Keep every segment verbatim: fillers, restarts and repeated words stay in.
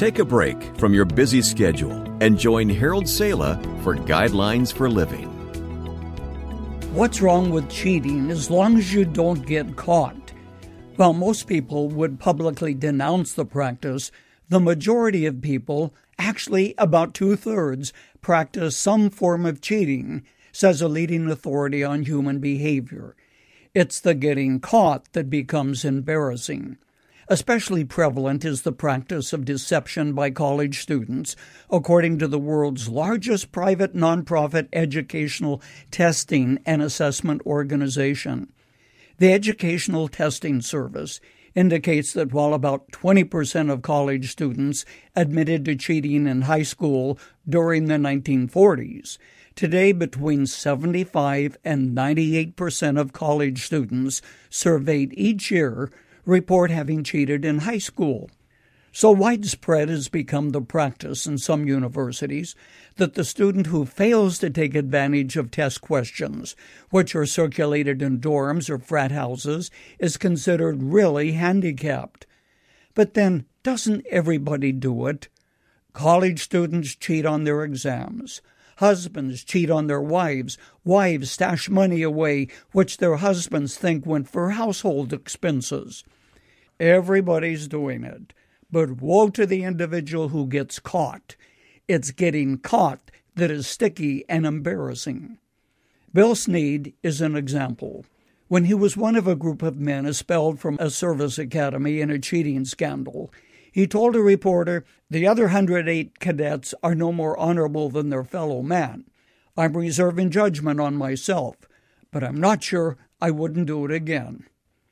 Take a break from your busy schedule and join Harold Sala for Guidelines for Living. What's wrong with cheating as long as you don't get caught? While most people would publicly denounce the practice, the majority of people, actually about two-thirds, practice some form of cheating, says a leading authority on human behavior. It's the getting caught that becomes embarrassing. Especially prevalent is the practice of deception by college students, according to the world's largest private nonprofit educational testing and assessment organization. The Educational Testing Service indicates that while about twenty percent of college students admitted to cheating in high school during the nineteen forties, today between seventy-five and ninety-eight percent of college students surveyed each year report having cheated in high school. So widespread has become the practice in some universities that the student who fails to take advantage of test questions, which are circulated in dorms or frat houses, is considered really handicapped. But then, doesn't everybody do it? College students cheat on their exams. Husbands cheat on their wives. Wives stash money away, which their husbands think went for household expenses. Everybody's doing it. But woe to the individual who gets caught. It's getting caught that is sticky and embarrassing. Bill Snead is an example. When he was one of a group of men expelled from a service academy in a cheating scandal, he told a reporter, "The other one hundred eight cadets are no more honorable than their fellow man. I'm reserving judgment on myself, but I'm not sure I wouldn't do it again."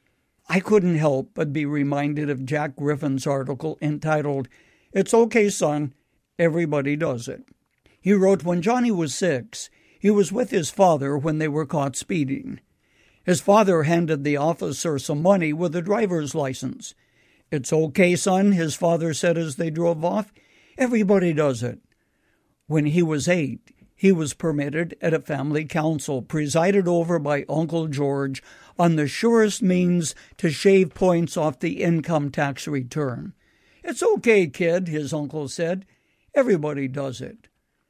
I couldn't help but be reminded of Jack Griffin's article entitled, "It's Okay, Son, Everybody Does It." He wrote, when Johnny was six, he was with his father when they were caught speeding. His father handed the officer some money with a driver's license. "It's okay, son," his father said as they drove off. "Everybody does it." When he was eight, he was permitted at a family council presided over by Uncle George on the surest means to shave points off the income tax return. "It's okay, kid," his uncle said. "Everybody does it."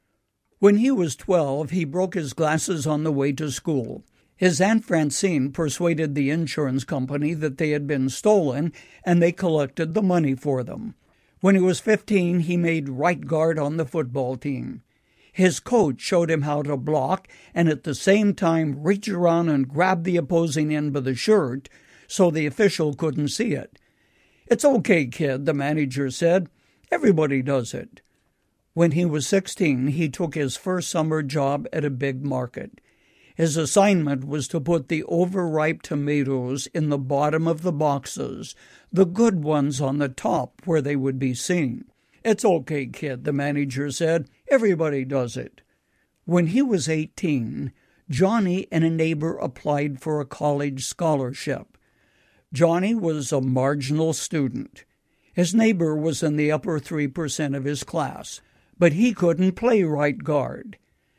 When he was twelve, he broke his glasses on the way to school. His Aunt Francine persuaded the insurance company that they had been stolen, and they collected the money for them. When he was fifteen, he made right guard on the football team. His coach showed him how to block and at the same time reach around and grab the opposing end by the shirt so the official couldn't see it. "It's okay, kid," the manager said. "Everybody does it." When he was sixteen, he took his first summer job at a big market. His assignment was to put the overripe tomatoes in the bottom of the boxes, the good ones on the top where they would be seen. "It's okay, kid," the manager said. "Everybody does it." When he was eighteen, Johnny and a neighbor applied for a college scholarship. Johnny was a marginal student. His neighbor was in the upper three percent of his class, but he couldn't play right guard.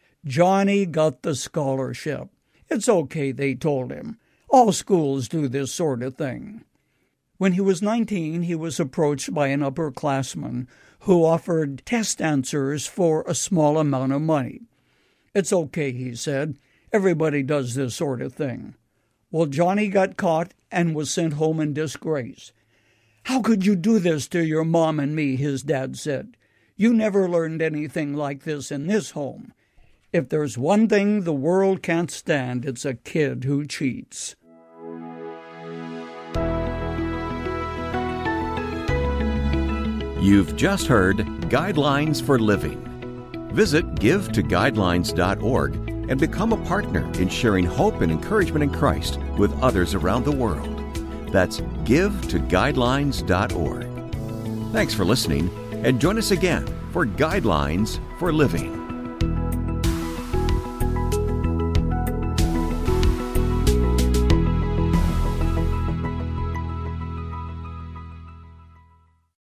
Johnny got the scholarship. "It's okay," they told him. "All schools do this sort of thing." When he was nineteen, he was approached by an upperclassman who offered test answers for a small amount of money. "It's okay," he said. "Everybody does this sort of thing." Well, Johnny got caught and was sent home in disgrace. "How could you do this to your mom and me?" his dad said. "You never learned anything like this in this home. If there's one thing the world can't stand, it's a kid who cheats." You've just heard Guidelines for Living. Visit give to guidelines dot org and become a partner in sharing hope and encouragement in Christ with others around the world. That's give to guidelines dot org. Thanks for listening, and join us again for Guidelines for Living.